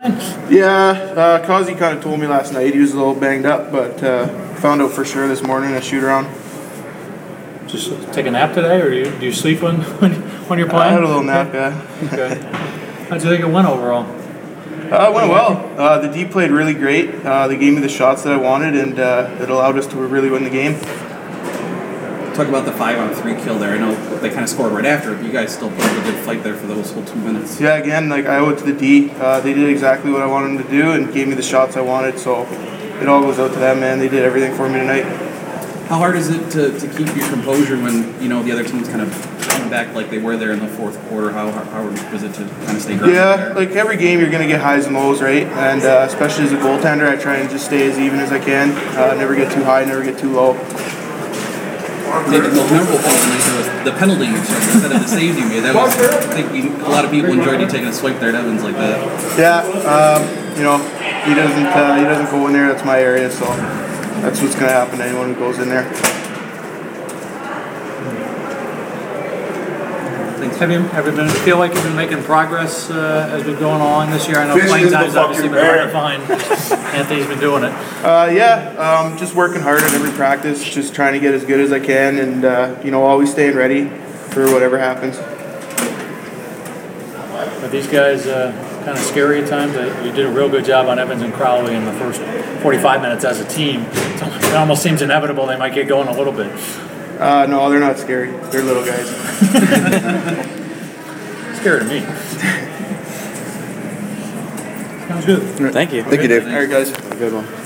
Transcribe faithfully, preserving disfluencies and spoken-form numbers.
Yeah, uh, Kazi kind of told me last night he was a little banged up, but uh, found out for sure this morning at shoot around. Just take a nap today, or do you, do you sleep when, when when you're playing? I had a little nap, yeah. Okay. How'd you think it went overall? Uh, it went well. Uh, the D played really great. Uh, they gave me the shots that I wanted, and uh, it allowed us to really win the game. Talk about the five on three kill there. I know they kind of scored right after, but you guys still put up a good fight there for those whole two minutes. Yeah, again, like I owe it to the D. Uh, they did exactly what I wanted them to do and gave me the shots I wanted, so it all goes out to them, man. They did everything for me tonight. How hard is it to, to keep your composure when, you know, the other team's kind of coming back like they were there in the fourth quarter? How hard was it to kind of stay grounded Yeah, there? like every game you're going to get highs and lows, right? And uh, especially as a goaltender, I try and just stay as even as I can. Uh, never get too high, never get too low. The most memorable thing tonight was the penalty you took instead of the save you made. That was, I think you, a lot of people enjoyed you taking a swipe there at Evans like that. Yeah, um, you know, he doesn't uh, he doesn't go in there. That's my area, so that's what's going to happen to anyone who goes in there. Have you, have you been feel like you've been making progress uh, as we've going along this year? I know Fish playing is the time's obviously been fucking hard to find. Anthony's been doing it. Uh, yeah, um, just working hard at every practice, just trying to get as good as I can, and uh, you know, always staying ready for whatever happens. Are these guys uh, kind of scary at times? Uh, You did a real good job on Evans and Crowley in the first forty-five minutes as a team. So it almost seems inevitable they might get going a little bit. Uh, no, they're not scary. They're little guys. Scary to me. Sounds good. Thank you. Thank you, Dave. All right, guys. Have a good one.